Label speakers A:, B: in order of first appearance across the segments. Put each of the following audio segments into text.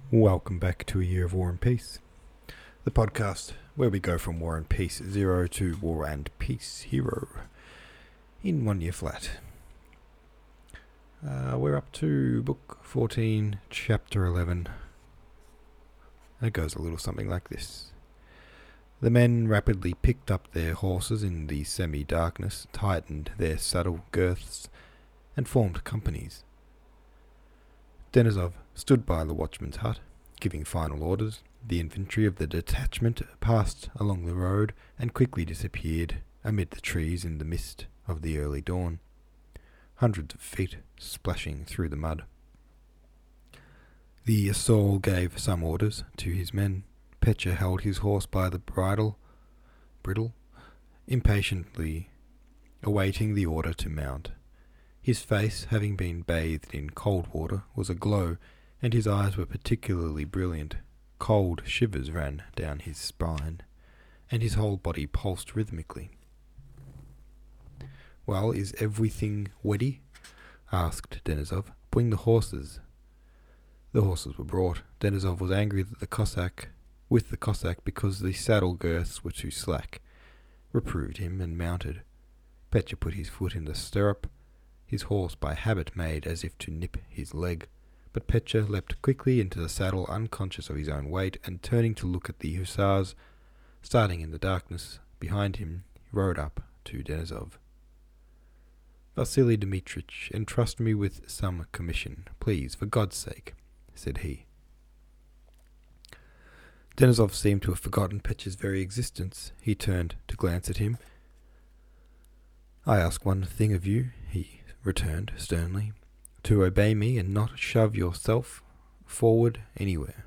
A: Welcome back to A Year of War and Peace, the podcast where we go from War and Peace 0 to War and Peace Hero in 1 year flat. We're up to Book 14, Chapter 11, and it goes a little something like this. The men rapidly picked up their horses in the semi-darkness, tightened their saddle girths, and formed companies. Denisov stood by the watchman's hut, giving final orders. The infantry of the detachment passed along the road and quickly disappeared amid the trees in the mist of the early dawn, hundreds of feet splashing through the mud. The Esaul gave some orders to his men. Petya held his horse by the bridle, impatiently awaiting the order to mount. His face, having been bathed in cold water, was aglow, and his eyes were particularly brilliant. Cold shivers ran down his spine, and his whole body pulsed rhythmically. "Well, is everything ready?" asked Denisov. "Bring the horses." The horses were brought. Denisov was angry with the Cossack because the saddle girths were too slack, reproved him, and mounted. Petya put his foot in the stirrup. His horse by habit made as if to nip his leg, but Petya leapt quickly into the saddle, unconscious of his own weight, and turning to look at the hussars starting in the darkness behind him, rode up to Denisov. "Vasily Dmitritch, entrust me with some commission, please, for God's sake," said he. Denisov seemed to have forgotten Petya's very existence. He turned to glance at him. "I ask one thing of you," he returned sternly, "to obey me and not shove yourself forward anywhere."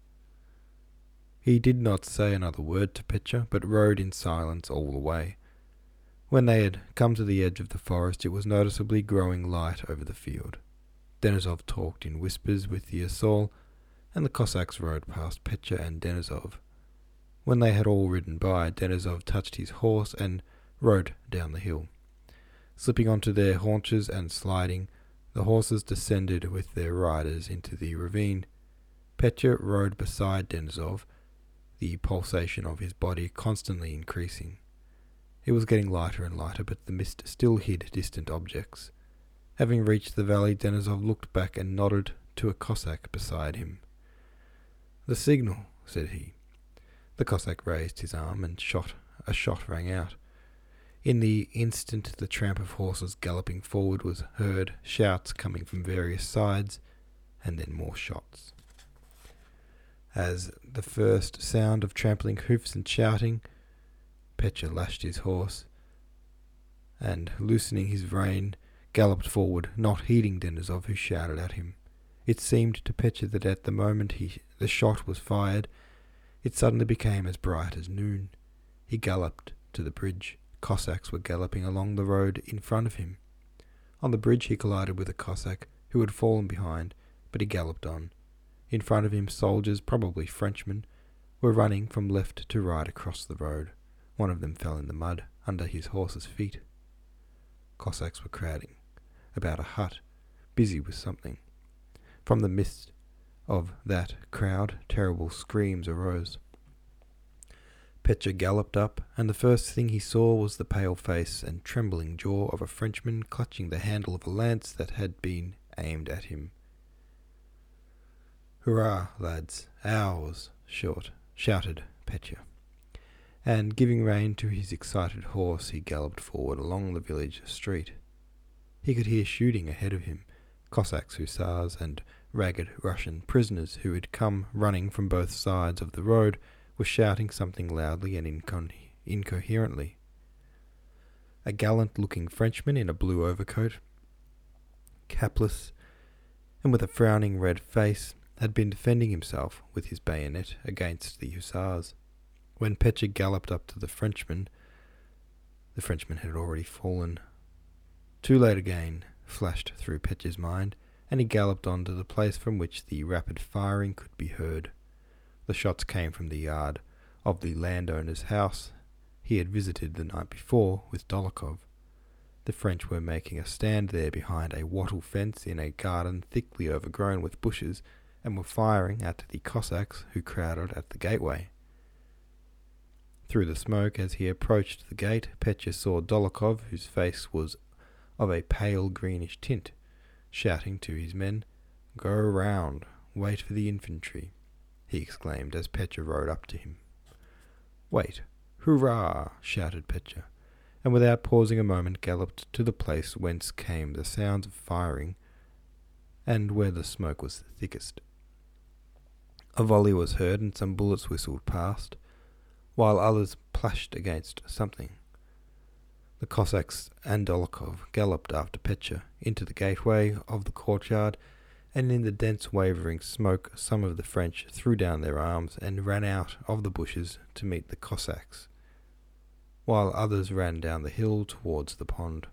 A: He did not say another word to Petya, but rode in silence all the way. When they had come to the edge of the forest, it was noticeably growing light over the field. Denisov talked in whispers with the Esaul, and the Cossacks rode past Petya and Denisov. When they had all ridden by, Denisov touched his horse and rode down the hill. Slipping onto their haunches and sliding, the horses descended with their riders into the ravine. Petya rode beside Denisov, the pulsation of his body constantly increasing. It was getting lighter and lighter, but the mist still hid distant objects. Having reached the valley, Denisov looked back and nodded to a Cossack beside him. "The signal," said he. The Cossack raised his arm, and a shot rang out. In the instant the tramp of horses galloping forward was heard, shouts coming from various sides, and then more shots. As the first sound of trampling hoofs and shouting, Petya lashed his horse, and, loosening his rein, galloped forward, not heeding Denisov, who shouted at him. It seemed to Petya that at the moment the shot was fired, it suddenly became as bright as noon. He galloped to the bridge. Cossacks were galloping along the road in front of him. On the bridge he collided with a Cossack who had fallen behind, but he galloped on. In front of him, soldiers, probably Frenchmen, were running from left to right across the road. One of them fell in the mud under his horse's feet. Cossacks were crowding about a hut, busy with something. From the midst of that crowd, terrible screams arose. Petya galloped up, and the first thing he saw was the pale face and trembling jaw of a Frenchman clutching the handle of a lance that had been aimed at him. "Hurrah, lads, ours!" shouted Petya. And giving rein to his excited horse, he galloped forward along the village street. He could hear shooting ahead of him. Cossacks, hussars, and ragged Russian prisoners who had come running from both sides of the road were shouting something loudly and incoherently. A gallant-looking Frenchman in a blue overcoat, capless, and with a frowning red face, had been defending himself with his bayonet against the hussars. When Petya galloped up to the Frenchman had already fallen. "Too late again," flashed through Petya's mind, and he galloped on to the place from which the rapid firing could be heard. The shots came from the yard of the landowner's house he had visited the night before with Dolokhov. The French were making a stand there behind a wattle fence in a garden thickly overgrown with bushes, and were firing at the Cossacks who crowded at the gateway. Through the smoke, as he approached the gate, Petya saw Dolokhov, whose face was of a pale greenish tint, shouting to his men, "Go round, wait for the infantry," he exclaimed as Petya rode up to him. "Wait, hurrah!" shouted Petya, and without pausing a moment galloped to the place whence came the sounds of firing and where the smoke was the thickest. A volley was heard and some bullets whistled past, while others plashed against something. The Cossacks and Dolokhov galloped after Petya into the gateway of the courtyard, and in the dense wavering smoke some of the French threw down their arms and ran out of the bushes to meet the Cossacks, while others ran down the hill towards the pond.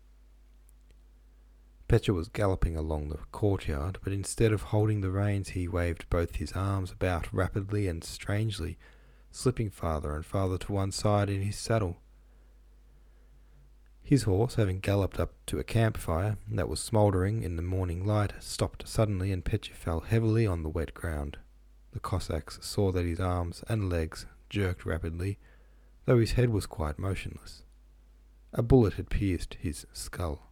A: Petya was galloping along the courtyard, but instead of holding the reins he waved both his arms about rapidly and strangely, slipping farther and farther to one side in his saddle. His horse, having galloped up to a campfire that was smouldering in the morning light, stopped suddenly, and Petya fell heavily on the wet ground. The Cossacks saw that his arms and legs jerked rapidly, though his head was quite motionless. A bullet had pierced his skull.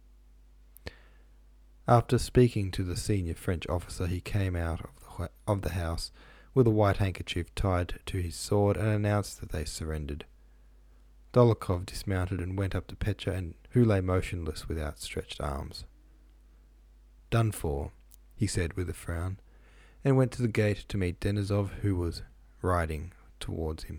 A: After speaking to the senior French officer, he came out of the house with a white handkerchief tied to his sword and announced that they surrendered. Dolokhov dismounted and went up to Petya, who lay motionless with outstretched arms. "Done for," he said with a frown, and went to the gate to meet Denisov, who was riding towards him.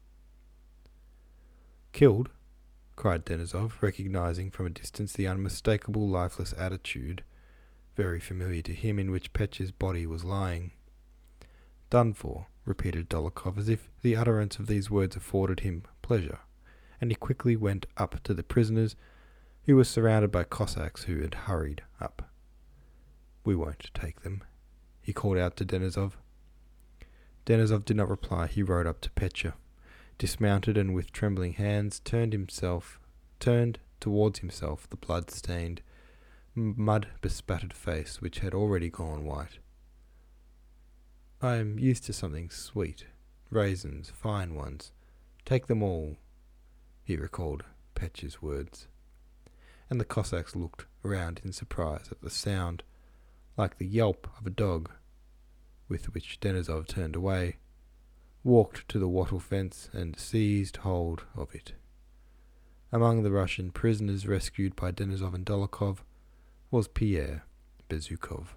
A: "Killed?" cried Denisov, recognizing from a distance the unmistakable lifeless attitude, very familiar to him, in which Petya's body was lying. "Done for," repeated Dolokhov, as if the utterance of these words afforded him pleasure, and he quickly went up to the prisoners, who were surrounded by Cossacks who had hurried up. "We won't take them," he called out to Denisov. Denisov did not reply. He rode up to Petya, dismounted, and with trembling hands turned towards himself the blood-stained, mud-bespattered face which had already gone white. "I am used to something sweet. Raisins, fine ones. Take them all," he recalled Petya's words. And the Cossacks looked round in surprise at the sound, like the yelp of a dog, with which Denisov turned away, walked to the wattle fence and seized hold of it. Among the Russian prisoners rescued by Denisov and Dolokhov was Pierre Bezukhov.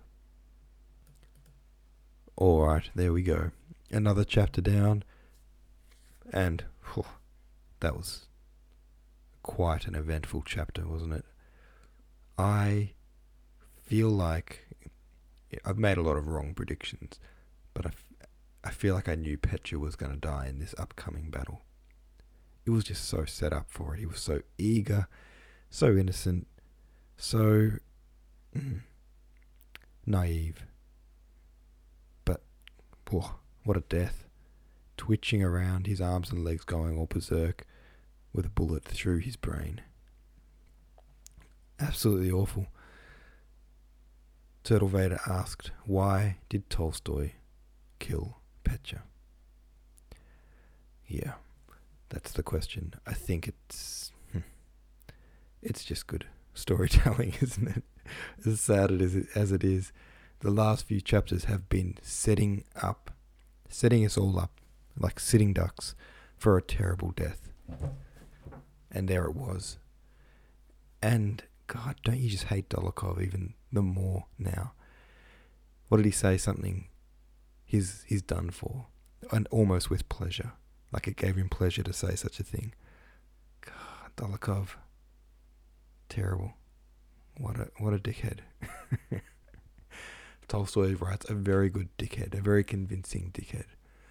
A: All right, there we go. Another chapter down, and that was quite an eventful chapter, wasn't it? I feel like I've made a lot of wrong predictions, but I feel like I knew Petya was going to die in this upcoming battle. It was just so set up for it. He was so eager, so innocent, so naive. But, what a death. Twitching around, his arms and legs going all berserk, with a bullet through his brain. Absolutely awful. Turtle Vader asked, why did Tolstoy kill Petya? Yeah, that's the question. I think it's just good storytelling, isn't it? As sad as it is, the last few chapters have been setting us all up, like sitting ducks, for a terrible death. And there it was. And God, don't you just hate Dolokhov even the more now? What did he say? Something he's done for, and almost with pleasure. Like it gave him pleasure to say such a thing. God, Dolokhov, terrible. What a dickhead. Tolstoy writes a very good dickhead, a very convincing dickhead.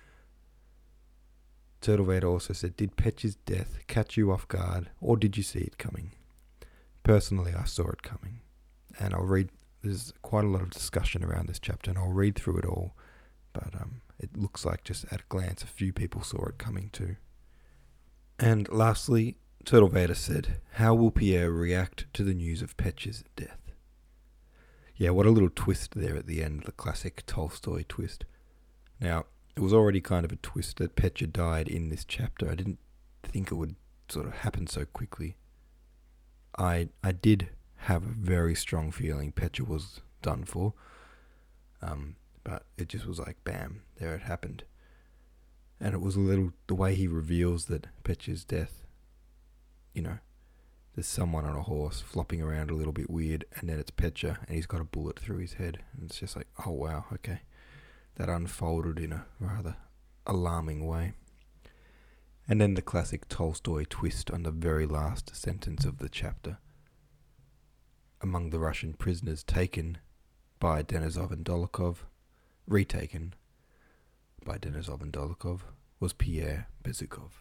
A: Turtle Vader also said, did Petya's death catch you off guard, or did you see it coming? Personally, I saw it coming. And there's quite a lot of discussion around this chapter, and I'll read through it all. But it looks like just at a glance, a few people saw it coming too. And lastly, Turtle Vader said, how will Pierre react to the news of Petya's death? Yeah, what a little twist there at the end, the classic Tolstoy twist. Now, it was already kind of a twist that Petya died in this chapter. I didn't think it would sort of happen so quickly. I did have a very strong feeling Petya was done for, but it just was like, bam, there it happened. And it was a little, the way he reveals that Petya's death, there's someone on a horse flopping around a little bit weird, and then it's Petya, and he's got a bullet through his head. And it's just like, oh wow, okay. That unfolded in a rather alarming way. And then the classic Tolstoy twist on the very last sentence of the chapter. Among the Russian prisoners taken by Denisov and Dolokhov, retaken by Denisov and Dolokhov, was Pierre Bezukhov.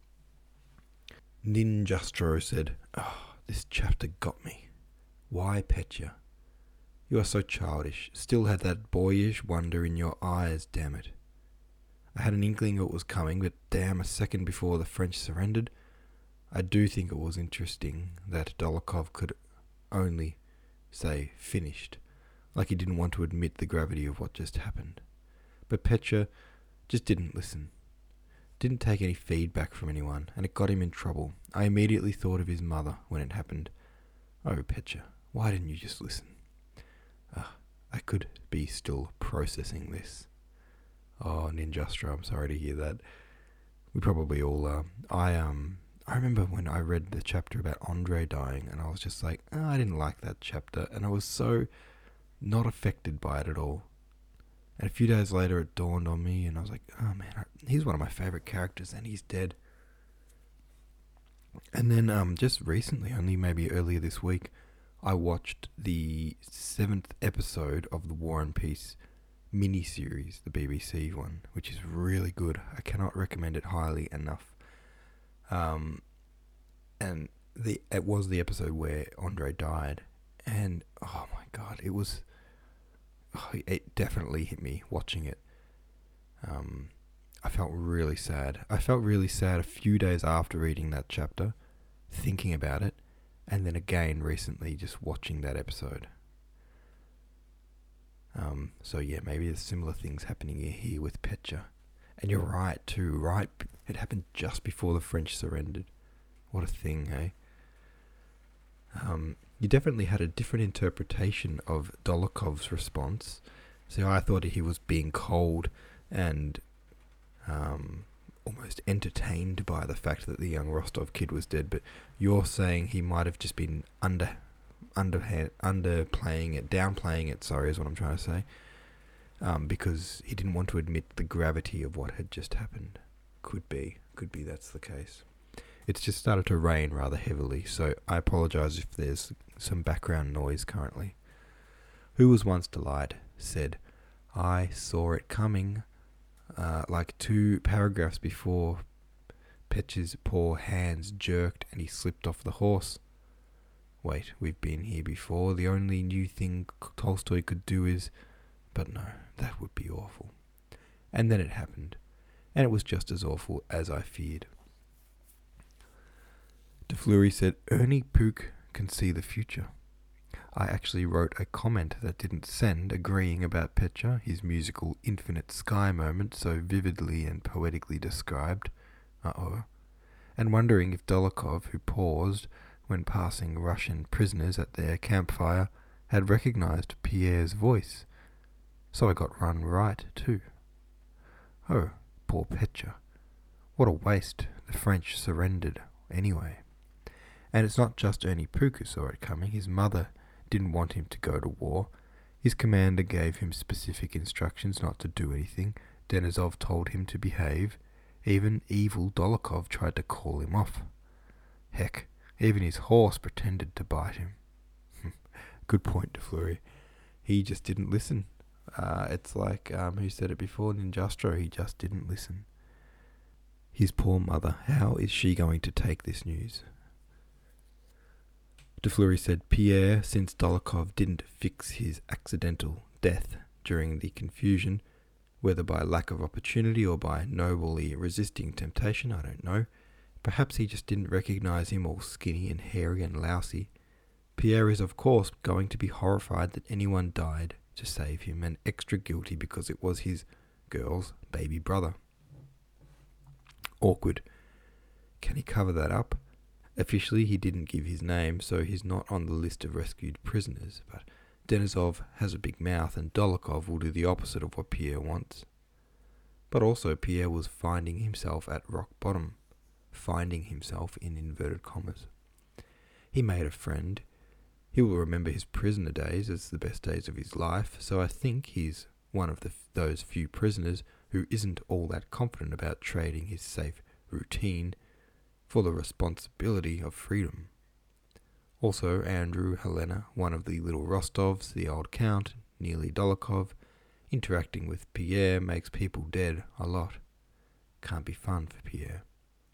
A: Ninjastro said, "Oh, this chapter got me. Why, Petya? You are so childish. Still had that boyish wonder in your eyes, damn it. I had an inkling it was coming, but damn, a second before the French surrendered. I do think it was interesting that Dolokhov could only say finished, like he didn't want to admit the gravity of what just happened. But Petya just didn't listen. Didn't take any feedback from anyone, and it got him in trouble. I immediately thought of his mother when it happened. Oh, Petya, why didn't you just listen? I could be still processing this." Oh, Ninjastro, I'm sorry to hear that. We probably all are. I remember when I read the chapter about Andre dying, and I was just like, I didn't like that chapter, and I was so not affected by it at all. And a few days later, it dawned on me, and I was like, oh man, he's one of my favourite characters, and he's dead. And then just recently, only maybe earlier this week, I watched the 7th episode of the War and Peace mini-series, the BBC one, which is really good. I cannot recommend it highly enough. And it was the episode where Andre died, and oh my god, it definitely hit me watching it. I felt really sad. I felt really sad a few days after reading that chapter, thinking about it, and then again recently just watching that episode. So yeah, maybe there's similar things happening here with Petya. And you're right too, right? It happened just before the French surrendered. What a thing, hey? You definitely had a different interpretation of Dolokhov's response. So I thought he was being cold and almost entertained by the fact that the young Rostov kid was dead, but you're saying he might have just been underplaying it, downplaying it, is what I'm trying to say, because he didn't want to admit the gravity of what had just happened. Could be that's the case. It's just started to rain rather heavily, so I apologise if there's some background noise currently. Who was once delight said, I saw it coming, like 2 paragraphs before Petya's poor hands jerked and he slipped off the horse. Wait, we've been here before. The only new thing Tolstoy could do is... But no, that would be awful. And then it happened. And it was just as awful as I feared. De Fleury said, Ernie Pook can see the future. I actually wrote a comment that didn't send, agreeing about Petya, his musical infinite sky moment so vividly and poetically described. And wondering if Dolokhov, who paused when passing Russian prisoners at their campfire, had recognized Pierre's voice. So I got run right, too. Oh, poor Petya. What a waste. The French surrendered anyway. And it's not just Ernie Pook who saw it coming. His mother didn't want him to go to war. His commander gave him specific instructions not to do anything. Denisov told him to behave. Even evil Dolokhov tried to call him off. Heck, even his horse pretended to bite him. Good point, De Fleury. He just didn't listen. It's like, who said it before? Ninjastro, he just didn't listen. His poor mother, how is she going to take this news? De Fleury said, Pierre, since Dolokhov didn't fix his accidental death during the confusion, whether by lack of opportunity or by nobly resisting temptation, I don't know. Perhaps he just didn't recognize him all skinny and hairy and lousy. Pierre is of course going to be horrified that anyone died to save him, and extra guilty because it was his girl's baby brother. Awkward. Can he cover that up? Officially he didn't give his name, so he's not on the list of rescued prisoners, but Denisov has a big mouth and Dolokhov will do the opposite of what Pierre wants. But also Pierre was finding himself at rock bottom. Finding himself in inverted commas. He made a friend. He will remember his prisoner days as the best days of his life, so I think he's one of those few prisoners who isn't all that confident about trading his safe routine for the responsibility of freedom. Also, Andrew, Helena, one of the little Rostovs, the old count, Neely Dolokhov, interacting with Pierre makes people dead a lot. Can't be fun for Pierre.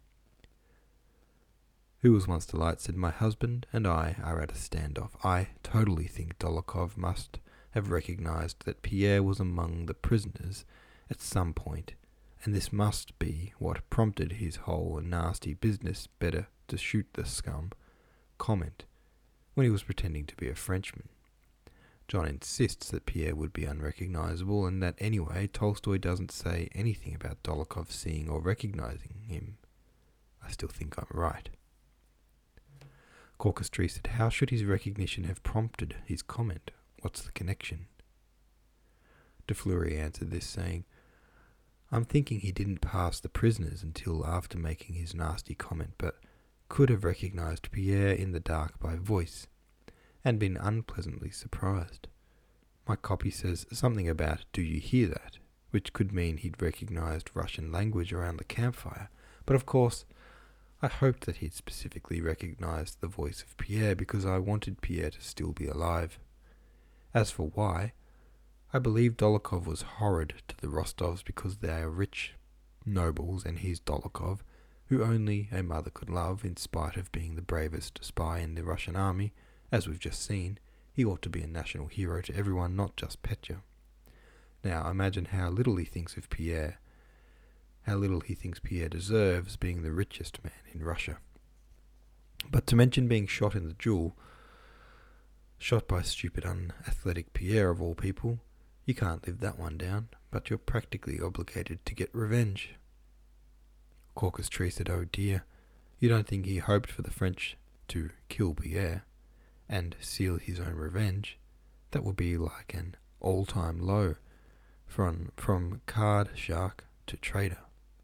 A: Who was once delight said, my husband and I are at a standoff. I totally think Dolokhov must have recognized that Pierre was among the prisoners at some point, and this must be what prompted his whole nasty business, better to shoot the scum, comment, when he was pretending to be a Frenchman. John insists that Pierre would be unrecognizable, and that anyway Tolstoy doesn't say anything about Dolokhov seeing or recognizing him. I still think I'm right. Caucus Tree said, how should his recognition have prompted his comment? What's the connection? De Fleury answered this, saying, I'm thinking he didn't pass the prisoners until after making his nasty comment, but could have recognized Pierre in the dark by voice, and been unpleasantly surprised. My copy says something about, do you hear that? Which could mean he'd recognized Russian language around the campfire, but of course, I hoped that he'd specifically recognized the voice of Pierre because I wanted Pierre to still be alive. As for why, I believe Dolokhov was horrid to the Rostovs because they are rich nobles and he's Dolokhov, who only a mother could love in spite of being the bravest spy in the Russian army. As we've just seen, he ought to be a national hero to everyone, not just Petya. Now imagine how little he thinks of Pierre, how little he thinks Pierre deserves being the richest man in Russia. But to mention being shot in the duel, shot by stupid unathletic Pierre of all people, you can't live that one down, but you're practically obligated to get revenge. Caucus Tree said, oh dear, you don't think he hoped for the French to kill Pierre and seal his own revenge? That would be like an all-time low from card shark to trader.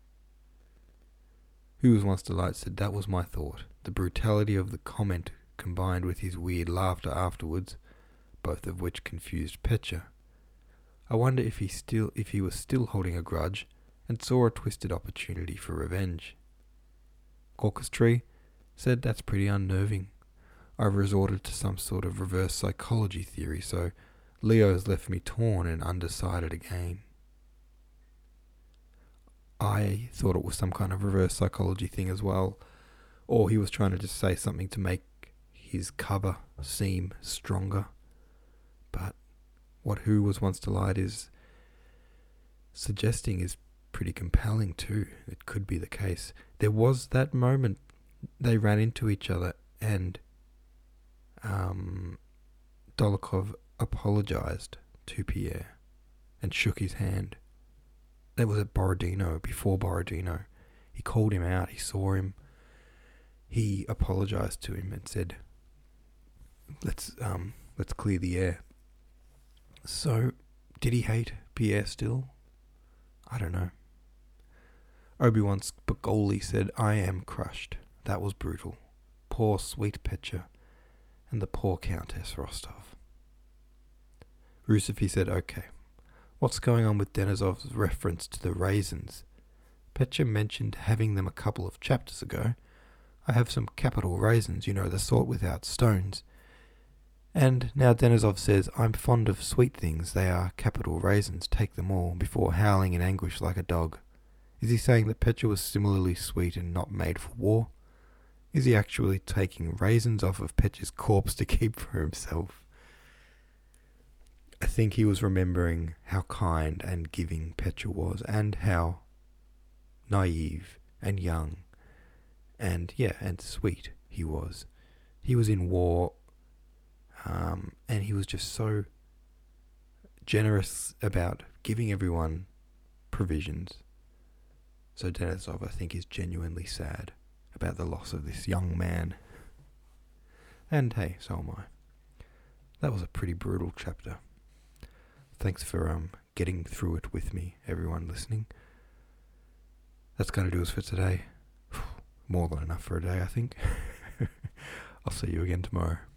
A: Who was once delight said, that was my thought. The brutality of the comment combined with his weird laughter afterwards, both of which confused Petya. I wonder if he was still holding a grudge and saw a twisted opportunity for revenge. Caucus Tree said, that's pretty unnerving. I've resorted to some sort of reverse psychology theory, so Leo's left me torn and undecided again. I thought it was some kind of reverse psychology thing as well, or he was trying to just say something to make his cover seem stronger. But what Who Was Once Delight is suggesting is pretty compelling too. It could be the case. There was that moment they ran into each other and Dolokhov apologized to Pierre and shook his hand. That was at Borodino, before Borodino. He called him out, he saw him, he apologized to him and said, let's clear the air. So, did he hate Pierre still? I don't know. Obi-Wan Spagoli said, I am crushed. That was brutal. Poor sweet Petya and the poor Countess Rostov. Rusev said, okay. What's going on with Denisov's reference to the raisins? Petya mentioned having them a couple of chapters ago. I have some capital raisins, the sort without stones. And now Denisov says, I'm fond of sweet things, they are capital raisins, take them all, before howling in anguish like a dog. Is he saying that Petya was similarly sweet and not made for war? Is he actually taking raisins off of Petya's corpse to keep for himself? I think he was remembering how kind and giving Petya was, and how naive and young and sweet he was. He was in war And he was just so generous about giving everyone provisions. So Denisov, I think, is genuinely sad about the loss of this young man. And hey, so am I. That was a pretty brutal chapter. Thanks for getting through it with me, everyone listening. That's going to do us for today. More than enough for a day, I think. I'll see you again tomorrow.